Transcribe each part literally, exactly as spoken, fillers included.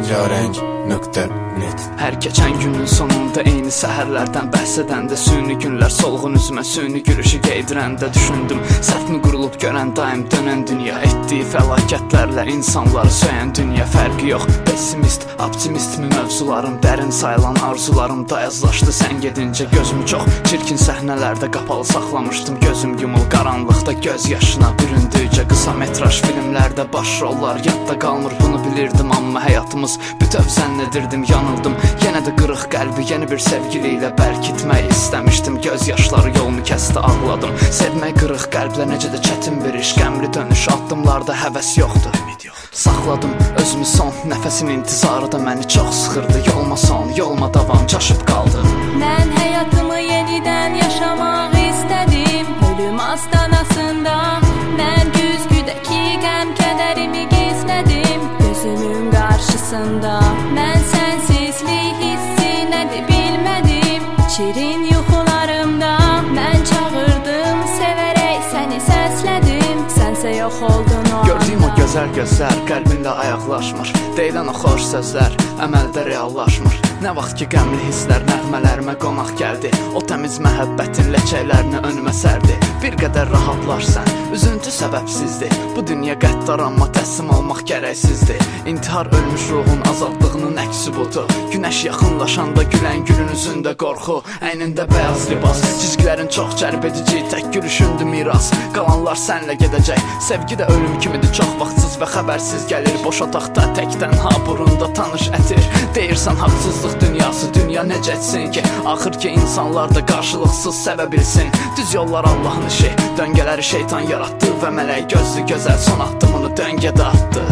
rengarenk nöqtə net. Hər keçən günün sonunda eyni səhərlərdən bəhs edəndə, süni günlər solğun üzümə süni gülüşü qeydirəndə düşündüm, səhvmi qurulub görən daim dönən dünya, etdiyi fəlakətlərlə insanları söyən dünya. Fərqi yox, pessimist, optimist mi mövzularım, dərin sayılan arzularım dayazlaşdı sən gedincə. Gözümü çox çirkin səhnələrdə qapalı saxlamışdım, gözüm yumul qaranlıqda göz yaşına büründükcə. Qısa metraj filmlərdə baş rollar yadda qalmır, bunu bilirdim, amma həyatımız bütöv zənn edirdim. Yanıldım, yenə də qırıq qəlbi yeni bir sevgili ilə bərkitmək istəmişdim. Göz yaşları yolumu kəsdi, ağladım. Sevmək qırıq qəlblə necə də çətin bir iş, qəmli dönüş addımlarda həvəs yoxdur, ümid yoxdur. Saxladım özümü son nəfəsin intizarı da məni çox sıxırdı. Yolma son, yolma davam, çaşıb qaldım. Mən həyatımı yenidən yaşamaq istədim, ölüm astanasında. Mən güzgüdəki qəm kədərimi gizlədim, gözümün qarşısında. Mən sənsizlik hissi nədir bilmədim, şirin yuxularımda. Mən çağırdım, sevərək səni səslədim, sənsə yox oldun o anda. Gördüyüm o gözəl gözlər qəlbimlə ayaqlaşmır, deyilən o xoş sözlər əməldə reallaşmır. Nə vaxt ki qəmli hisslər nəğmələrimə qonaq gəldi, o təmiz məhəbbətin ləkəklərini önümə sərdi. Bir qədər rahatlarsan, üzüntü səbəbsizdir, bu dünya qəddar amma təslim olmaq gərəksizdir. İntihar ölmüş ruhun azadlığının əksi budur, günəş yaxınlaşanda gülən gülün üzündə qorxu, əynində bəyaz libas, cizgilərin çox cəlb edici, tək gülüşündür miras. Qalanlar sənlə gedəcək, sevgi də ölüm kimidir, çox vaxtsız və xəbərsiz gəlir. Boş otaqda tək tənha burunda tanış ətir, deyirsən haqsızlıq dünyası, dünya necə etsin ki, axır ki insanlar da qarşılıqsız sevə bilsin. Düz yollar Allahın işi, döngələri şeytan yaratdı və mələk gözlü gözəl son addımını döngədə atdı.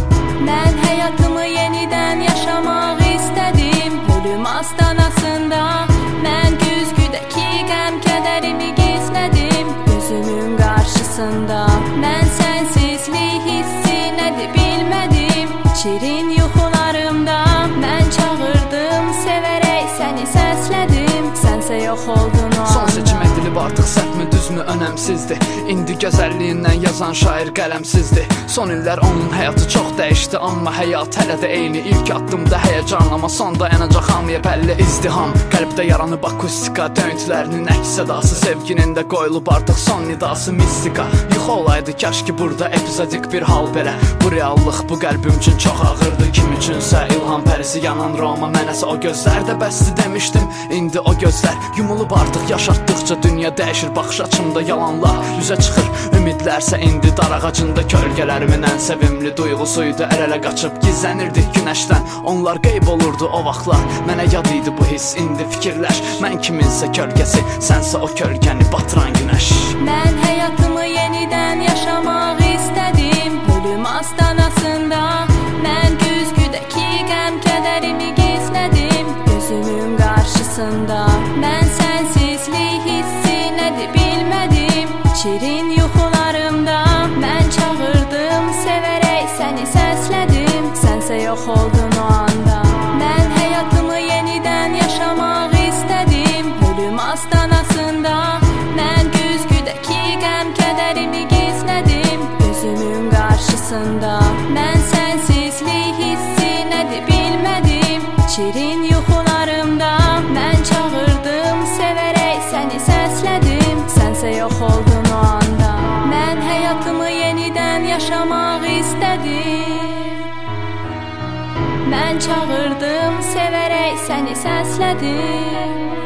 Mən həyatımı yenidən yaşamaq istədim, ölüm astanasında. Mən güzgüdəki qəm kədərimi gizlədim, gözümün qarşısında. Mən sənsizlik hissi nədir bilmədim, şirin yuxularımda. Mən çağırdım, sevərək səni səslədim, sənsə yox oldun o anda. Son seçim edilib artıq səhvmi düzmü önəmsizdir, indi gözəlliyindən yazan şair qələmsizdir. Son illər onun həyatı çox dəyişdi, amma həyat hələ də eyni. İlk addımda həyəcan, amma son dayanacaq hamıya bəlli izdiham. Qəlbdə yaranıb akustika, döyüntülərinin əks sədası, sevginin də qoyulub artıq son nidası, mistika. Yuxu olaydı kaş ki burada epizodik bir hal belə, bu reallıq bu qəlbim üçün çox ağırdı. Kim üçünsə ilham pərisi yanan Roma, mənəsə o gözlər də bəsdi demişdim. İndi o gözlər yumulub artıq, yaşartdıqca dünya dəyişir, baxış açımda yalanlar üzə çıxır. Ümidlərsə indi dar ağacında, kölgələrimin ən sevimli duyğusuydu, əl-ələ qaçıb gizlənirdik günəşdən. Onlar qeyb olurdu o vaxtlar, mənə yad idi bu hiss, indi fikirləş. Mən kiminsə kölgəsi, sənsə o kölgəni batıran günəş. Mən həyatımı yenidən yaşamaq istədim, ölüm astanasında. Mən güzgüdəki qəm kədərimi gizlədim, gözümün qarşısında. Mən sənsizlik hissi nədir bilmədim, şirin yuxularımda. Mən çağırdım, sevərək səni səslədim, sənsə yox oldun o anda. Mən həyatımı yenidən yaşamaq istədim, ölüm astanasında. Mən güzgüdəki qəm kədərimi gizlədim, gözümün qarşısında. Mən sənsizlik hissi nədir bilmədim, şirin yuxularımda. Mən çağırdım, sevərək səni səslədim, sənsə yox oldun o anda. Mən həyatımı yenidən yaşamaq istədim, mən çağırdım, sevərək səni səslədim,